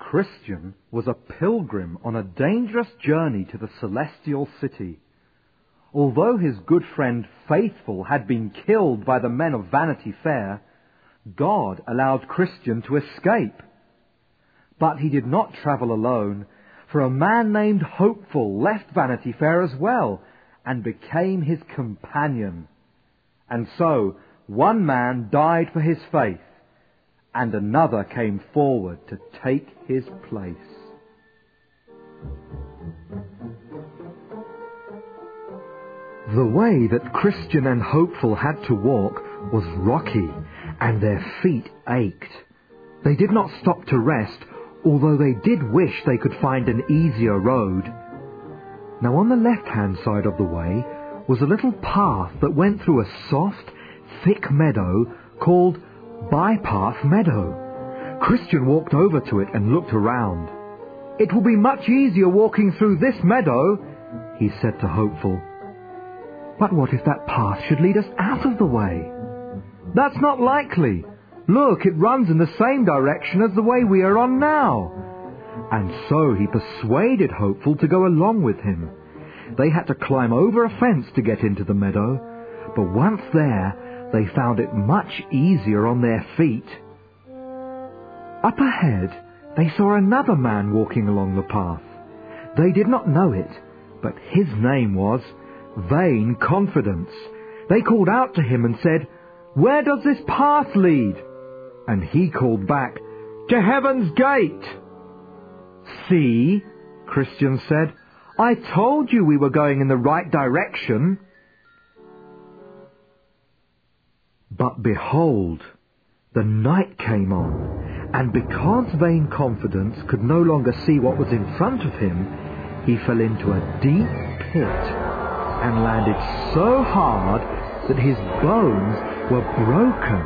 Christian was a pilgrim on a dangerous journey to the celestial city. Although his good friend Faithful had been killed by the men of Vanity Fair, God allowed Christian to escape. But he did not travel alone, for a man named Hopeful left Vanity Fair as well and became his companion. And so one man died for his faith, and another came forward to take his place. The way that Christian and Hopeful had to walk was rocky, and their feet ached. They did not stop to rest, although they did wish they could find an easier road. Now on the left-hand side of the way was a little path that went through a soft, thick meadow called Bypath Meadow. Christian walked over to it and looked around. "It will be much easier walking through this meadow," he said to Hopeful. "But what if that path should lead us out of the way?" "That's not likely. Look, it runs in the same direction as the way we are on now." And so he persuaded Hopeful to go along with him. They had to climb over a fence to get into the meadow, but once there, they found it much easier on their feet. Up ahead, they saw another man walking along the path. They did not know it, but his name was Vain Confidence. They called out to him and said, "Where does this path lead?" And he called back, "To Heaven's Gate." "See," Christian said, "I told you we were going in the right direction." But behold, the night came on, and because Vain Confidence could no longer see what was in front of him, he fell into a deep pit and landed so hard that his bones were broken.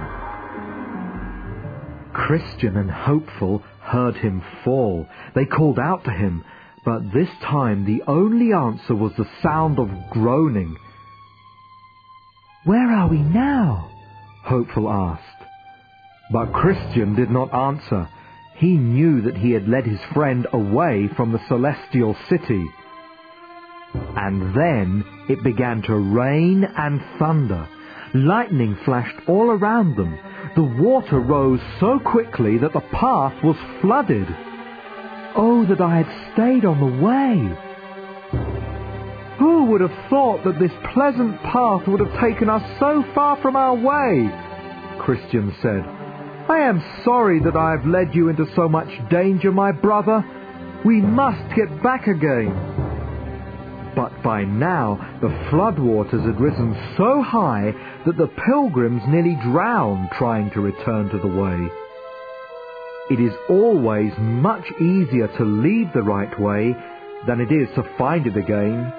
Christian and Hopeful heard him fall. They called out to him, but this time the only answer was the sound of groaning. "Where are we now?" Hopeful asked. But Christian did not answer. He knew that he had led his friend away from the celestial city. And then it began to rain and thunder. Lightning flashed all around them. The water rose so quickly that the path was flooded. "Oh, that I had stayed on the way! Who would have thought that this pleasant path would have taken us so far from our way?" Christian said. "I am sorry that I have led you into so much danger, my brother. We must get back again." But by now the floodwaters had risen so high that the pilgrims nearly drowned trying to return to the way. It is always much easier to leave the right way than it is to find it again.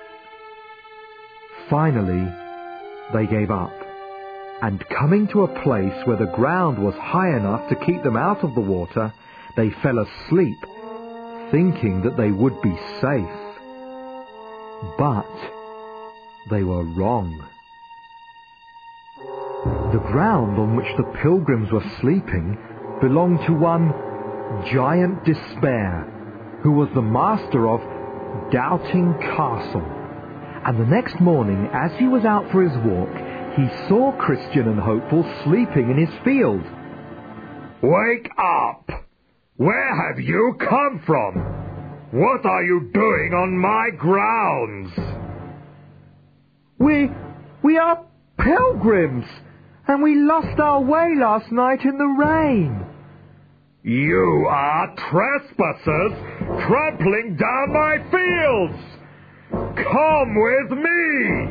Finally, they gave up, and coming to a place where the ground was high enough to keep them out of the water, they fell asleep, thinking that they would be safe. But they were wrong. The ground on which the pilgrims were sleeping belonged to one Giant Despair, who was the master of Doubting Castle. And the next morning, as he was out for his walk, he saw Christian and Hopeful sleeping in his field. "Wake up! Where have you come from? What are you doing on my grounds?" We are pilgrims, and we lost our way last night in the rain." "You are trespassers trampling down my fields! Come with me!"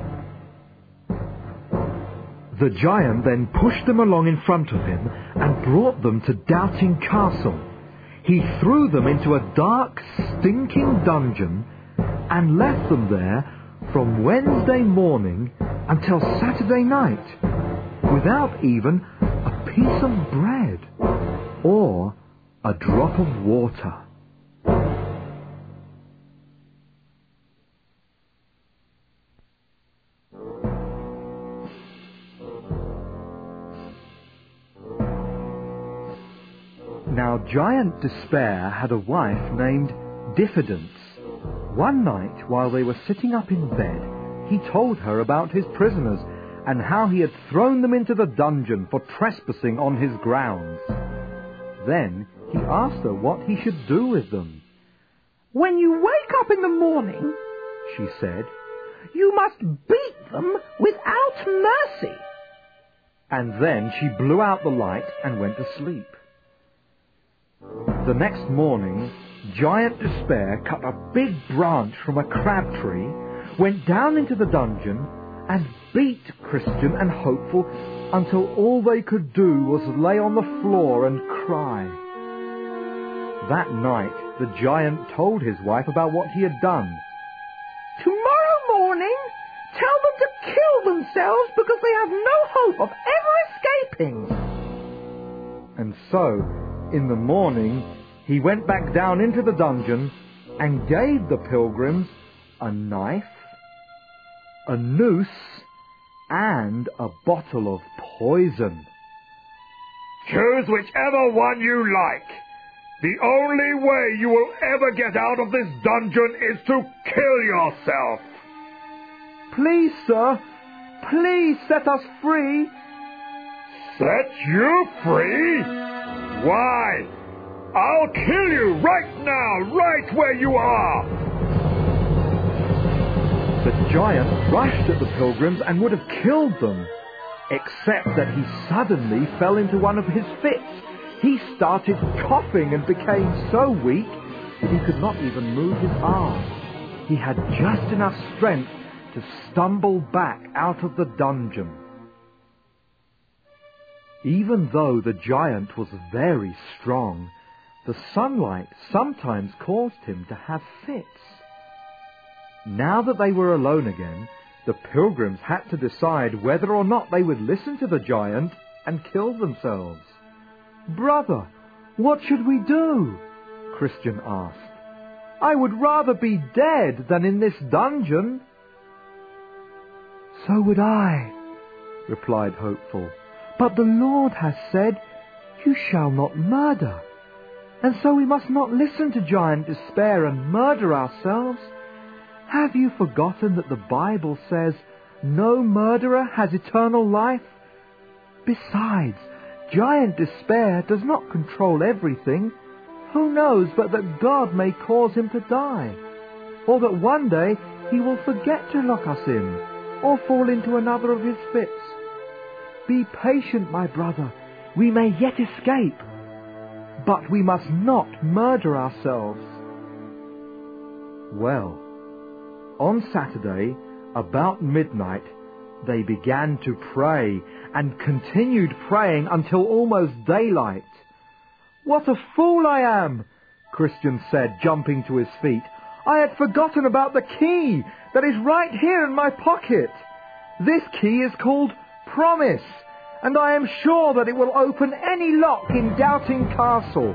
The giant then pushed them along in front of him and brought them to Doubting Castle. He threw them into a dark, stinking dungeon and left them there from Wednesday morning until Saturday night, without even a piece of bread or a drop of water. Now Now Giant Despair had a wife named Diffidence. One night, while they were sitting up in bed, he told her about his prisoners and how he had thrown them into the dungeon for trespassing on his grounds. Then he asked her what he should do with them. "When you wake up in the morning," she said, "you must beat them without mercy." And then she blew out the light and went to sleep. The next morning, Giant Despair cut a big branch from a crab tree, went down into the dungeon, and beat Christian and Hopeful until all they could do was lay on the floor and cry. That night, the giant told his wife about what he had done. "Tomorrow morning, tell them to kill themselves because they have no hope of ever escaping." And so, in the morning, he went back down into the dungeon and gave the pilgrims a knife, a noose, and a bottle of poison. "Choose whichever one you like. The only way you will ever get out of this dungeon is to kill yourself." "Please, sir, please set us free." "Set you free? Why, I'll kill you right now, right where you are." The giant rushed at the pilgrims and would have killed them, except that he suddenly fell into one of his fits. He started coughing and became so weak that he could not even move his arm. He had just enough strength to stumble back out of the dungeon. Even though the giant was very strong, the sunlight sometimes caused him to have fits. Now that they were alone again, the pilgrims had to decide whether or not they would listen to the giant and kill themselves. "Brother, what should we do?" Christian asked. "I would rather be dead than in this dungeon." "So would I," replied Hopeful. "But the Lord has said, 'You shall not murder.' And so we must not listen to Giant Despair and murder ourselves. Have you forgotten that the Bible says, 'No murderer has eternal life'? Besides, Giant Despair does not control everything. Who knows but that God may cause him to die? Or that one day he will forget to lock us in, or fall into another of his fits. Be patient, my brother. We may yet escape. But we must not murder ourselves." Well, on Saturday, about midnight, they began to pray and continued praying until almost daylight. "What a fool I am," Christian said, jumping to his feet. "I had forgotten about the key that is right here in my pocket. This key is called Promise, and I am sure that it will open any lock in Doubting Castle."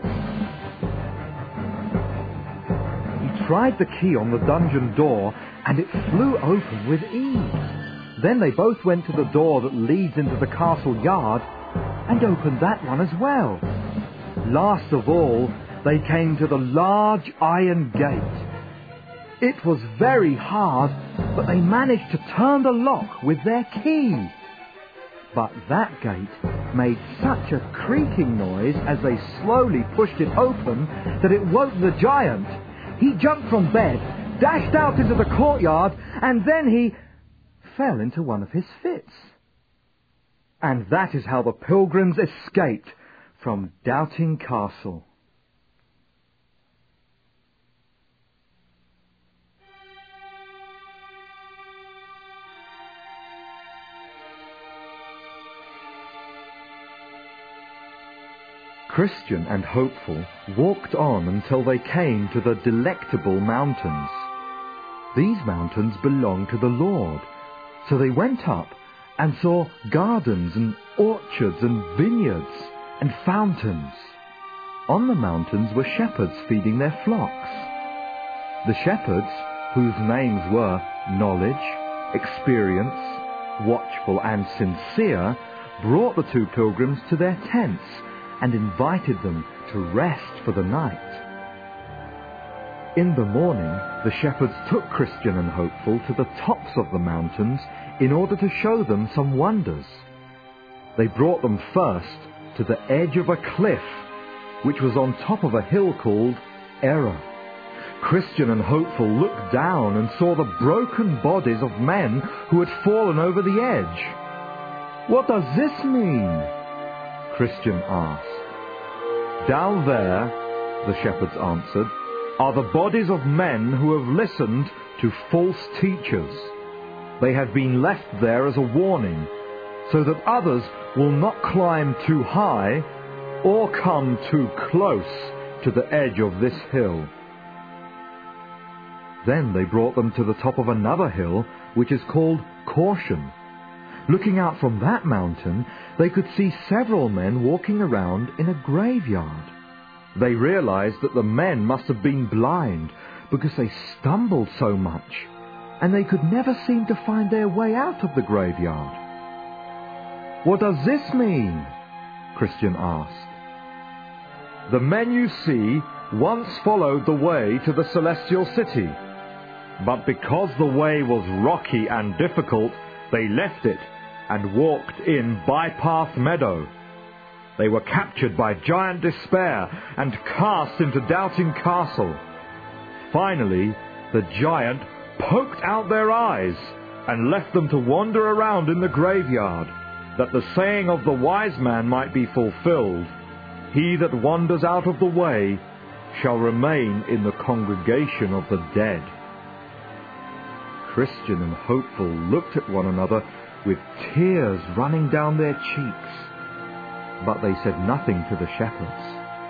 He tried the key on the dungeon door, and it flew open with ease. Then they both went to the door that leads into the castle yard and opened that one as well. Last of all, they came to the large iron gate. It was very hard, but they managed to turn the lock with their key. But that gate made such a creaking noise as they slowly pushed it open that it woke the giant. He jumped from bed, dashed out into the courtyard, and then he fell into one of his fits. And that is how the pilgrims escaped from Doubting Castle. Christian and Hopeful walked on until they came to the Delectable Mountains. These mountains belong to the Lord, so they went up and saw gardens and orchards and vineyards and fountains. On the mountains were shepherds feeding their flocks. The shepherds, whose names were Knowledge, Experience, Watchful and Sincere, brought the two pilgrims to their tents and invited them to rest for the night. In the morning, the shepherds took Christian and Hopeful to the tops of the mountains in order to show them some wonders. They brought them first to the edge of a cliff, which was on top of a hill called Error. Christian and Hopeful looked down and saw the broken bodies of men who had fallen over the edge. "What does this mean?" Christian asked. "Down there," the shepherds answered, "are the bodies of men who have listened to false teachers. They have been left there as a warning, so that others will not climb too high or come too close to the edge of this hill." Then they brought them to the top of another hill, which is called Caution. Looking out from that mountain, they could see several men walking around in a graveyard. They realized that the men must have been blind because they stumbled so much, and they could never seem to find their way out of the graveyard. "What does this mean?" Christian asked. "The men you see once followed the way to the celestial city, but because the way was rocky and difficult, they left it and walked in Bypath Meadow. They were captured by Giant Despair and cast into Doubting Castle. Finally, the giant poked out their eyes and left them to wander around in the graveyard, that the saying of the wise man might be fulfilled, 'He that wanders out of the way shall remain in the congregation of the dead.'" Christian and Hopeful looked at one another with tears running down their cheeks, but they said nothing to the shepherds.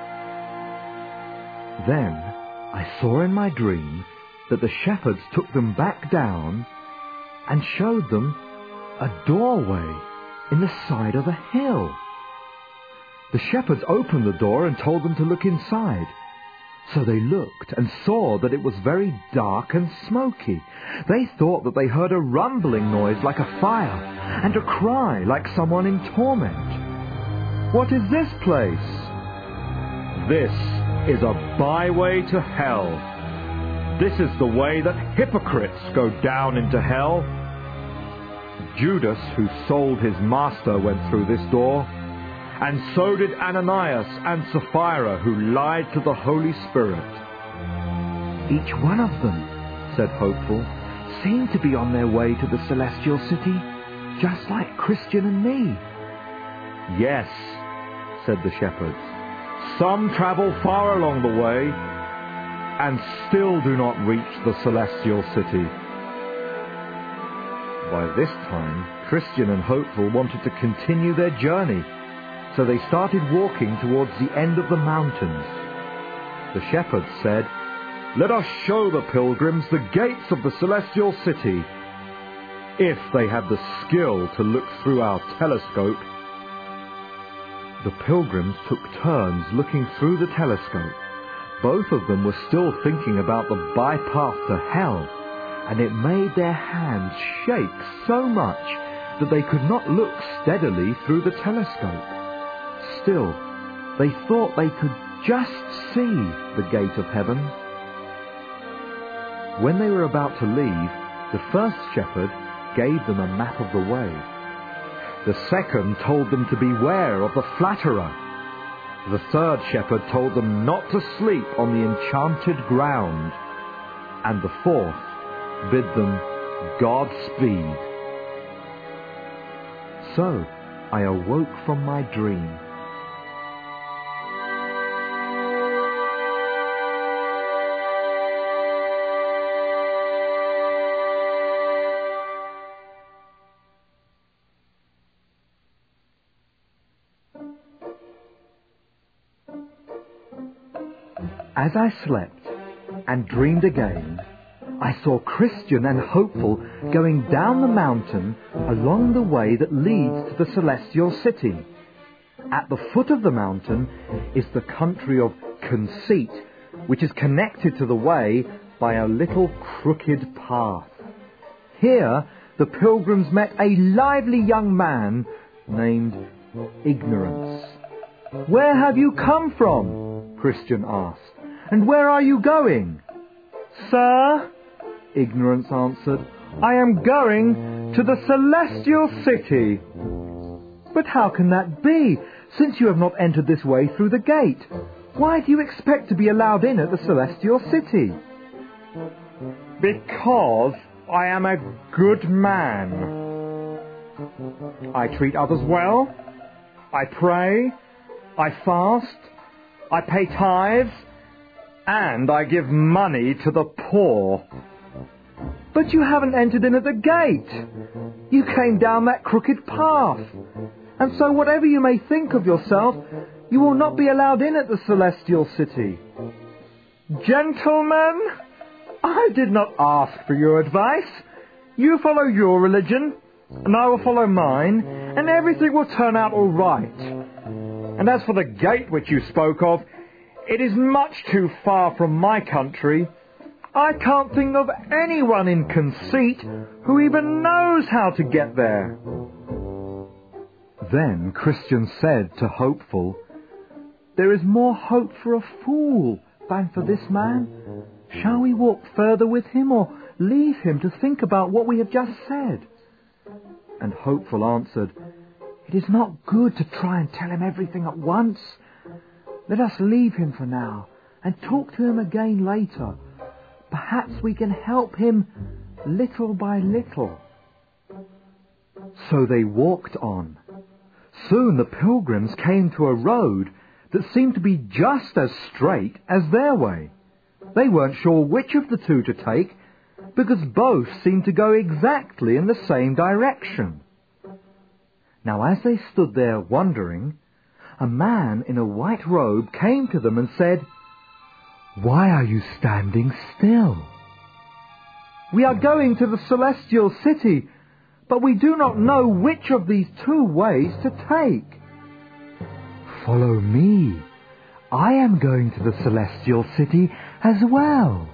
Then I saw in my dream that the shepherds took them back down and showed them a doorway in the side of a hill. The shepherds opened the door and told them to look inside. So they looked and saw that it was very dark and smoky. They thought that they heard a rumbling noise like a fire and a cry like someone in torment. "What is this place?" "This is a byway to hell. This is the way that hypocrites go down into hell. Judas, who sold his master, went through this door, and so did Ananias and Sapphira, who lied to the Holy Spirit." "Each one of them," said Hopeful, "seemed to be on their way to the celestial city, just like Christian and me." "Yes," said the shepherds, "some travel far along the way and still do not reach the celestial city." By this time, Christian and Hopeful wanted to continue their journey, so they started walking towards the end of the mountains. The shepherds said, "Let us show the pilgrims the gates of the celestial city," if they had the skill to look through our telescope. The pilgrims took turns looking through the telescope. Both of them were still thinking about the bypath to hell, and it made their hands shake so much that they could not look steadily through the telescope. Still, they thought they could just see the gate of heaven. When they were about to leave, the first shepherd gave them a map of the way. The second told them to beware of the flatterer. The third shepherd told them not to sleep on the enchanted ground. And the fourth bid them Godspeed. So I awoke from my dream. As I slept and dreamed again, I saw Christian and Hopeful going down the mountain along the way that leads to the celestial city. At the foot of the mountain is the country of Conceit, which is connected to the way by a little crooked path. Here the pilgrims met a lively young man named Ignorance. "Where have you come from?" Christian asked. "And where are you going?" "Sir," Ignorance answered, "I am going to the Celestial City." "But how can that be, since you have not entered this way through the gate? Why do you expect to be allowed in at the Celestial City?" "Because I am a good man. I treat others well. I pray. I fast. I pay tithes. And I give money to the poor." "But you haven't entered in at the gate. You came down that crooked path. And so whatever you may think of yourself, you will not be allowed in at the Celestial City." "Gentlemen, I did not ask for your advice. You follow your religion, and I will follow mine, and everything will turn out all right. And as for the gate which you spoke of, it is much too far from my country. I can't think of anyone in Conceit who even knows how to get there." Then Christian said to Hopeful, "There is more hope for a fool than for this man. Shall we walk further with him, or leave him to think about what we have just said?" And Hopeful answered, "It is not good to try and tell him everything at once. Let us leave him for now, and talk to him again later. Perhaps we can help him little by little." So they walked on. Soon the pilgrims came to a road that seemed to be just as straight as their way. They weren't sure which of the two to take, because both seemed to go exactly in the same direction. Now as they stood there wondering, a man in a white robe came to them and said, "Why are you standing still?" "We are going to the Celestial City, but we do not know which of these two ways to take." "Follow me. I am going to the Celestial City as well."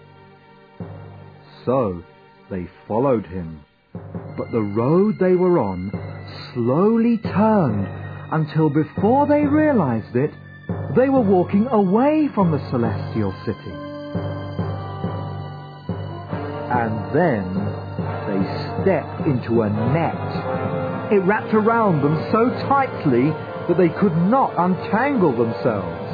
So they followed him, but the road they were on slowly turned until before they realized it, they were walking away from the Celestial City. And then they stepped into a net. It wrapped around them so tightly that they could not untangle themselves.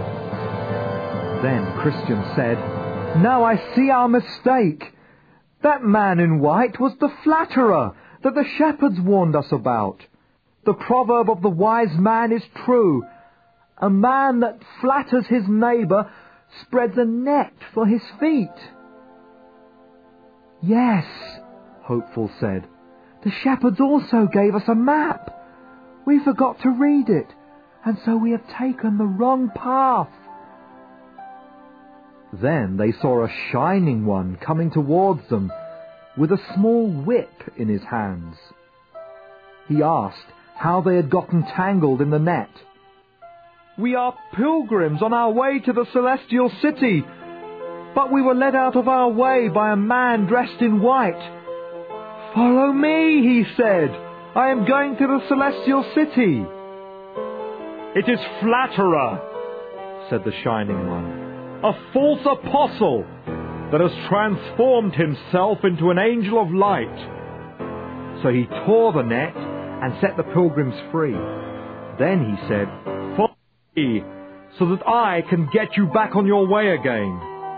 Then Christian said, "Now I see our mistake. That man in white was the flatterer that the shepherds warned us about. The proverb of the wise man is true. A man that flatters his neighbour spreads a net for his feet." "Yes," Hopeful said, "the shepherds also gave us a map. We forgot to read it, and so we have taken the wrong path." Then they saw a shining one coming towards them with a small whip in his hands. He asked how they had gotten tangled in the net. "We are pilgrims on our way to the Celestial City, but we were led out of our way by a man dressed in white." "Follow me," he said. "I am going to the Celestial City." "It is Flatterer," said the Shining One, "a false apostle that has transformed himself into an angel of light." So he tore the net and set the pilgrims free. Then he said, "Follow me, so that I can get you back on your way again."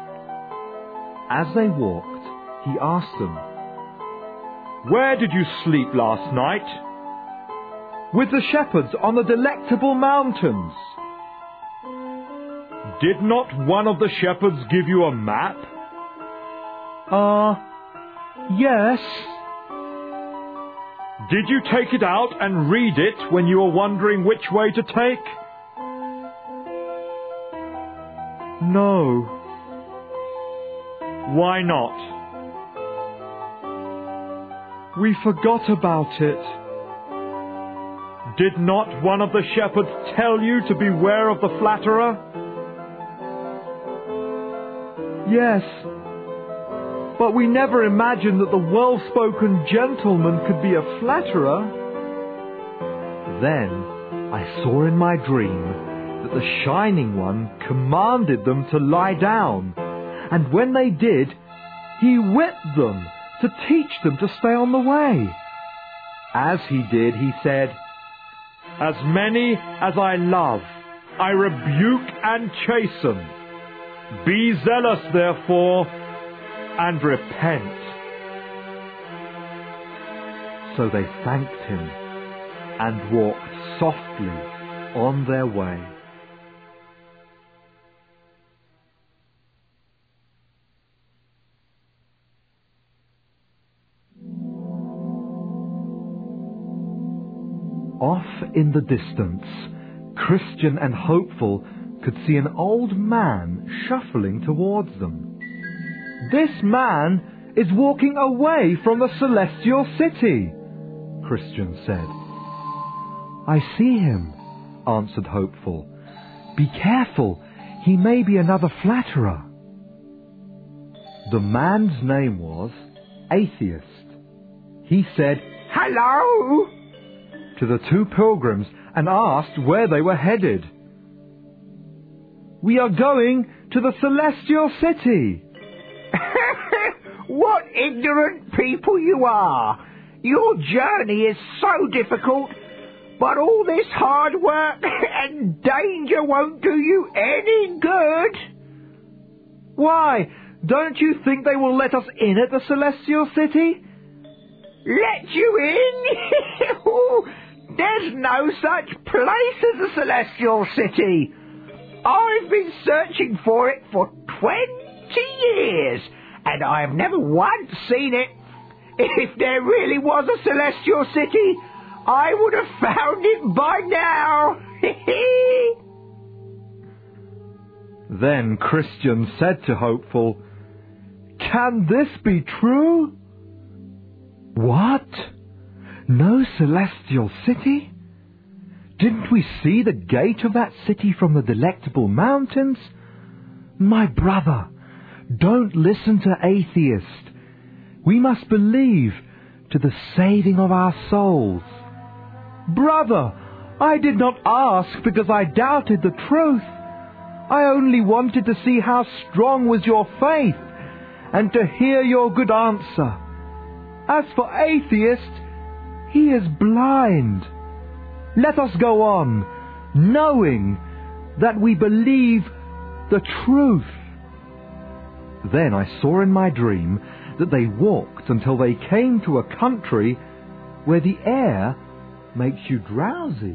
As they walked, he asked them, "Where did you sleep last night?" "With the shepherds on the Delectable Mountains." "Did not one of the shepherds give you a map?" Yes." "Did you take it out and read it when you were wondering which way to take?" "No." "Why not?" "We forgot about it." "Did not one of the shepherds tell you to beware of the flatterer?" "Yes, but we never imagined that the well-spoken gentleman could be a flatterer." Then I saw in my dream that the Shining One commanded them to lie down, and when they did, he whipped them to teach them to stay on the way. As he did, he said, "As many as I love, I rebuke and chasten. Be zealous, therefore, and repent." So they thanked him and walked softly on their way. Off in the distance, Christian and Hopeful could see an old man shuffling towards them. "This man is walking away from the celestial city," Christian said. "I see him," answered Hopeful. "Be careful, he may be another flatterer." The man's name was Atheist. He said, "Hello," to the two pilgrims and asked where they were headed. "We are going to the celestial city." What ignorant people you are! Your journey is so difficult, but all this hard work and danger won't do you any good. "Why, don't you think they will let us in at the celestial city?" Let you in? There's no such place as the celestial city. I've been searching for it for 20 years, and I've never once seen it. If there really was a celestial city, I would have found it by now. Then Christian said to Hopeful, "Can this be true?" "What? No celestial city? Didn't we see the gate of that city from the Delectable Mountains? My brother, don't listen to Atheist. We must believe to the saving of our souls." "Brother, I did not ask because I doubted the truth. I only wanted to see how strong was your faith and to hear your good answer. As for Atheist, he is blind. Let us go on, knowing that we believe the truth." Then I saw in my dream that they walked until they came to a country where the air makes you drowsy.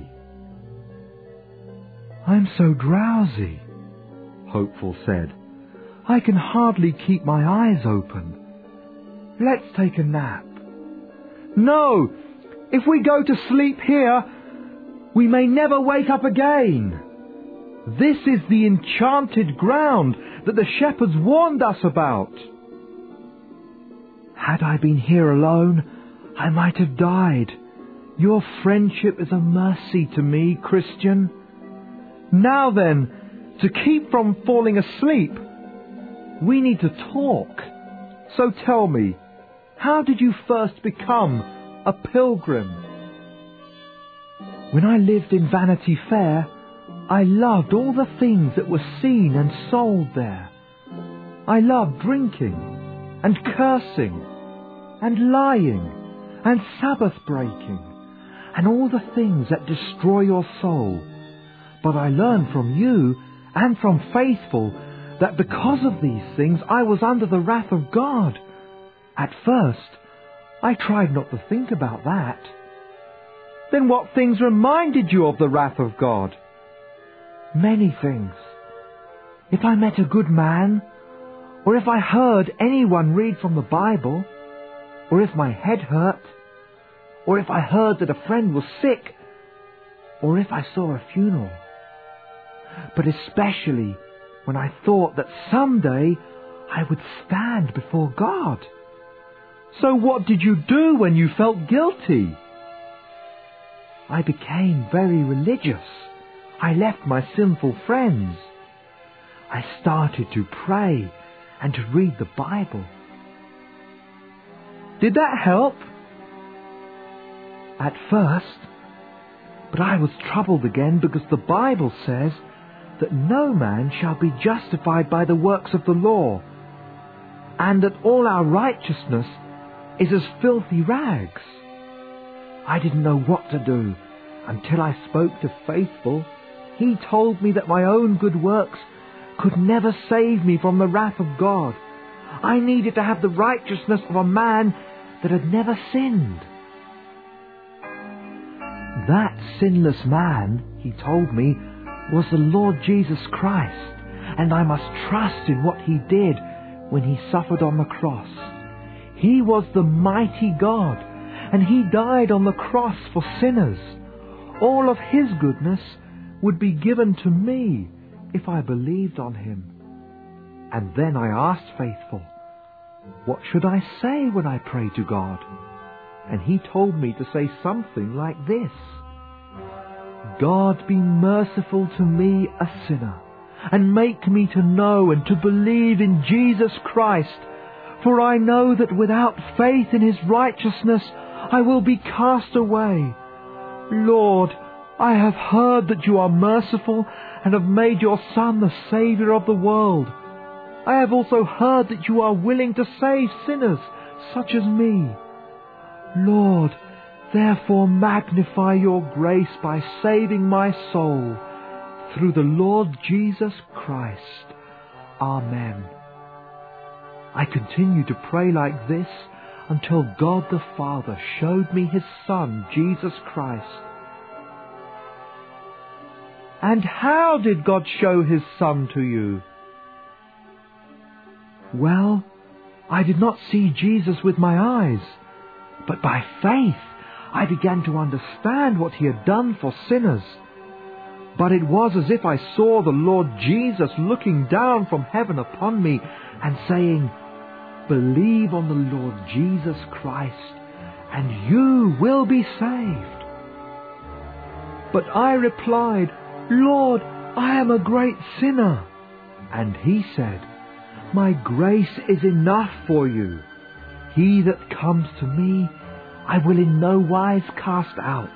"I'm so drowsy," Hopeful said. "I can hardly keep my eyes open. Let's take a nap." "No! If we go to sleep here, we may never wake up again. This is the enchanted ground that the shepherds warned us about." "Had I been here alone, I might have died. Your friendship is a mercy to me, Christian. Now then, to keep from falling asleep, we need to talk. So tell me, how did you first become a pilgrim?" "When I lived in Vanity Fair, I loved all the things that were seen and sold there. I loved drinking and cursing and lying and Sabbath breaking and all the things that destroy your soul. But I learned from you and from Faithful that because of these things I was under the wrath of God. At first, I tried not to think about that." "Then what things reminded you of the wrath of God?" "Many things. If I met a good man, or if I heard anyone read from the Bible, or if my head hurt, or if I heard that a friend was sick, or if I saw a funeral. But especially when I thought that someday I would stand before God." "So what did you do when you felt guilty?" "I became very religious. I left my sinful friends. I started to pray and to read the Bible." "Did that help?" "At first, But I was troubled again because the Bible says that no man shall be justified by the works of the law, and that all our righteousness is as filthy rags. I didn't know what to do until I spoke to Faithful. He told me that my own good works could never save me from the wrath of God. I needed to have the righteousness of a man that had never sinned. That sinless man, he told me, was the Lord Jesus Christ, and I must trust in what he did when he suffered on the cross. He was the mighty God, and he died on the cross for sinners. All of his goodness would be given to me if I believed on him. And then I asked Faithful, what should I say when I pray to God? And he told me to say something like this: God be merciful to me, a sinner, and make me to know and to believe in Jesus Christ, for I know that without faith in his righteousness I will be cast away. Lord, I have heard that you are merciful and have made your Son the Saviour of the world. I have also heard that you are willing to save sinners such as me. Lord, therefore magnify your grace by saving my soul, through the Lord Jesus Christ. Amen. I continued to pray like this until God the Father showed me his Son, Jesus Christ. And how did God show his Son to you? Well, I did not see Jesus with my eyes, but by faith I began to understand what he had done for sinners. But it was as if I saw the Lord Jesus looking down from heaven upon me and saying, "Believe on the Lord Jesus Christ, and you will be saved." But I replied, "Lord, I am a great sinner." And he said, "My grace is enough for you. He that comes to me, I will in no wise cast out."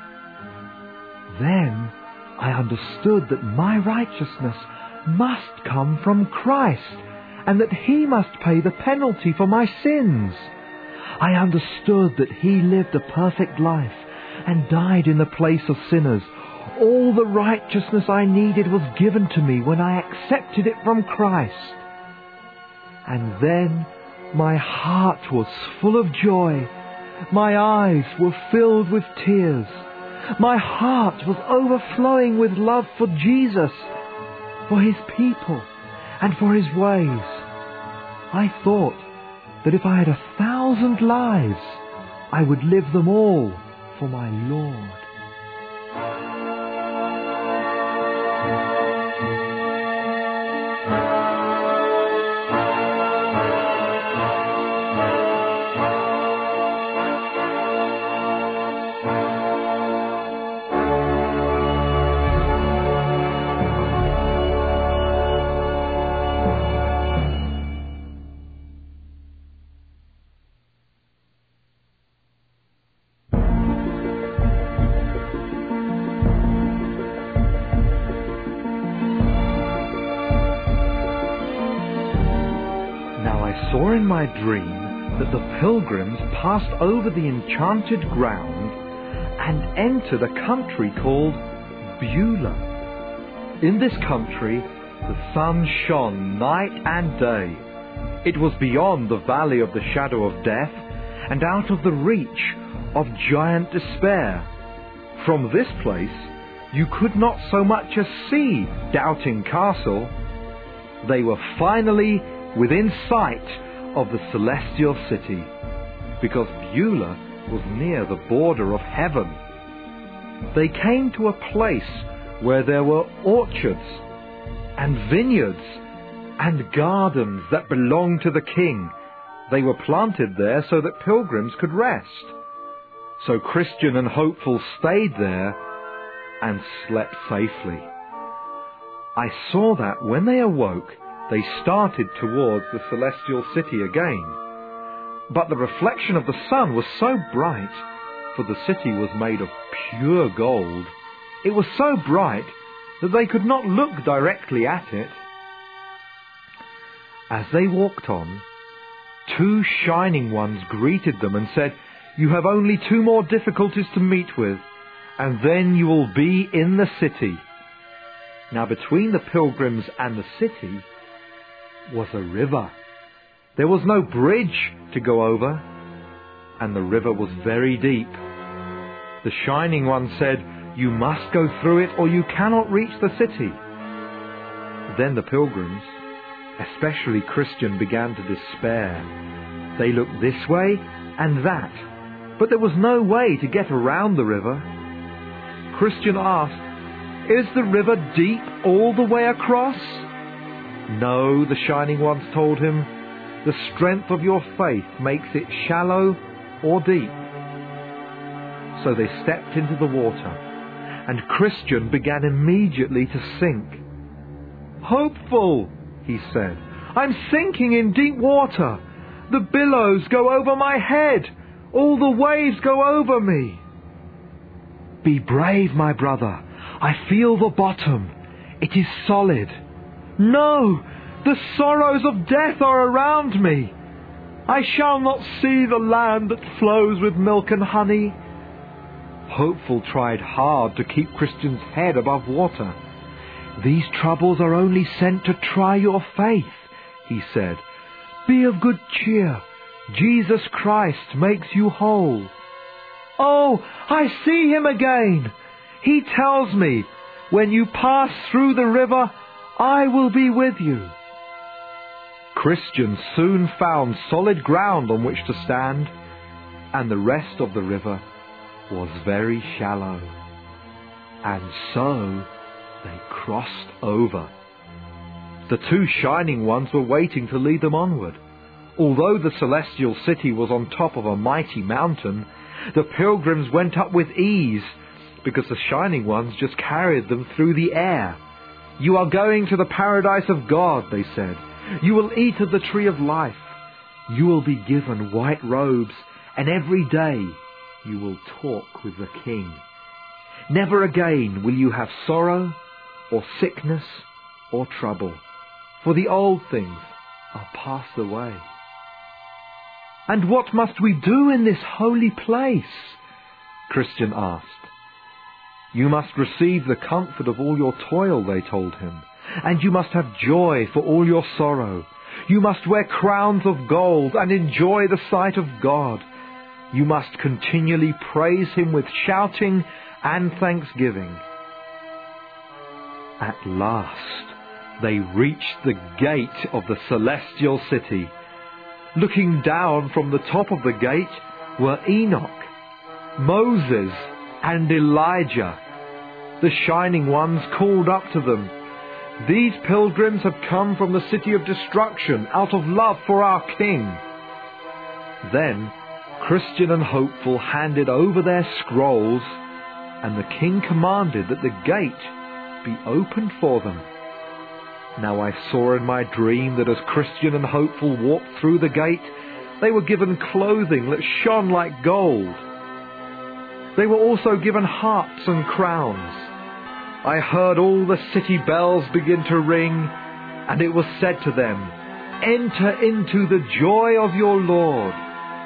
Then I understood that my righteousness must come from Christ, and that he must pay the penalty for my sins. I understood that he lived a perfect life and died in the place of sinners. All the righteousness I needed was given to me when I accepted it from Christ. And then my heart was full of joy. My eyes were filled with tears. My heart was overflowing with love for Jesus, for his people, and for his ways. I thought that if I had 1,000 lives, I would live them all for my Lord. Saw in my dream that the pilgrims passed over the enchanted ground and entered a country called Beulah. In this country, the sun shone night and day. It was beyond the valley of the shadow of death and out of the reach of giant despair. From this place, you could not so much as see Doubting Castle. They were finally within sight of the celestial city, because Beulah was near the border of heaven. They came to a place where there were orchards and vineyards and gardens that belonged to the king. They were planted there so that pilgrims could rest. So Christian and Hopeful stayed there and slept safely. I saw that when they awoke, they started towards the celestial city again. But the reflection of the sun was so bright for the city was made of pure gold. It was so bright that they could not look directly at it. As they walked on, 2 shining ones greeted them and said, "You have only 2 more difficulties to meet with, and then you will be in the city." Now between the pilgrims and the city was a river. There was no bridge to go over, and the river was very deep. The shining one said, "You must go through it or you cannot reach the city." Then the pilgrims, especially Christian, began to despair. They looked this way and that, but there was no way to get around the river. Christian asked, "Is the river deep all the way across?" "No," the shining ones told him. "The strength of your faith makes it shallow or deep." So they stepped into the water, and Christian began immediately to sink. "Hopeful," he said, "I'm sinking in deep water. The billows go over my head. All the waves go over me." "Be brave, my brother. I feel the bottom. It is solid." "No, the sorrows of death are around me. I shall not see the land that flows with milk and honey." Hopeful tried hard to keep Christian's head above water. "These troubles are only sent to try your faith," he said. "Be of good cheer. Jesus Christ makes you whole." "Oh, I see him again. He tells me, 'When you pass through the river, I will be with you.'" Christian soon found solid ground on which to stand, and the rest of the river was very shallow. And so they crossed over. The 2 shining ones were waiting to lead them onward. Although the celestial city was on top of a mighty mountain, the pilgrims went up with ease, because the shining ones just carried them through the air. "You are going to the paradise of God," they said. "You will eat of the tree of life. You will be given white robes, and every day you will talk with the King. Never again will you have sorrow, or sickness, or trouble, for the old things are passed away." "And what must we do in this holy place?" Christian asked. "You must receive the comfort of all your toil," they told him, "and you must have joy for all your sorrow. You must wear crowns of gold and enjoy the sight of God. You must continually praise him with shouting and thanksgiving." At last they reached the gate of the celestial city. Looking down from the top of the gate were Enoch, Moses, and Elijah. The shining ones called up to them, "These pilgrims have come from the city of destruction out of love for our King." Then Christian and Hopeful handed over their scrolls, and the King commanded that the gate be opened for them. Now I saw in my dream that as Christian and Hopeful walked through the gate, they were given clothing that shone like gold. They were also given harps and crowns. I heard all the city bells begin to ring, and it was said to them, "Enter into the joy of your Lord."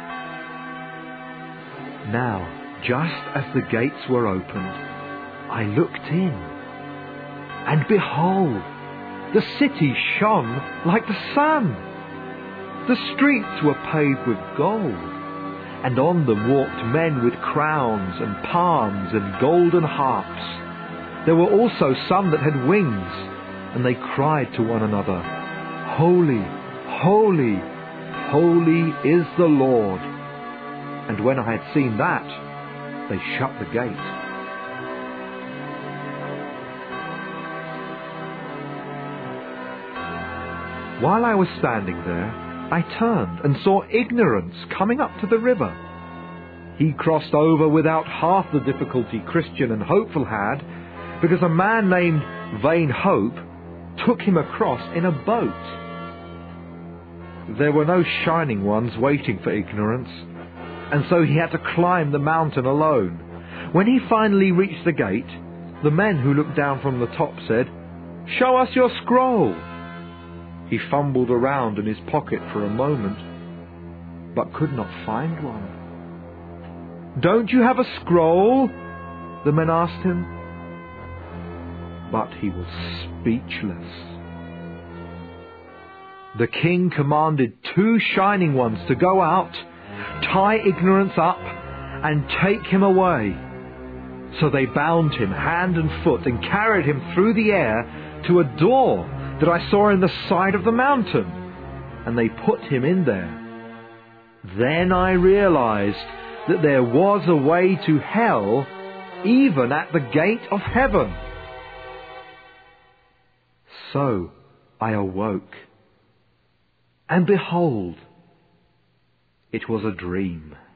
Now, just as the gates were opened, I looked in, and behold, the city shone like the sun. The streets were paved with gold, and on them walked men with crowns and palms and golden harps. There were also some that had wings, and they cried to one another, "Holy, holy, holy is the Lord." And when I had seen that, they shut the gate. While I was standing there, I turned and saw Ignorance coming up to the river. He crossed over without half the difficulty Christian and Hopeful had, because a man named Vain Hope took him across in a boat. There were no shining ones waiting for Ignorance, and so he had to climb the mountain alone. When he finally reached the gate, the men who looked down from the top said, "Show us your scroll." He fumbled around in his pocket for a moment, but could not find one. "Don't you have a scroll?" the men asked him. But he was speechless. The king commanded 2 shining ones to go out, tie Ignorance up, and take him away. So they bound him hand and foot and carried him through the air to a door that I saw in the side of the mountain, and they put him in there. Then I realized that there was a way to hell even at the gate of heaven. So I awoke, and behold, it was a dream.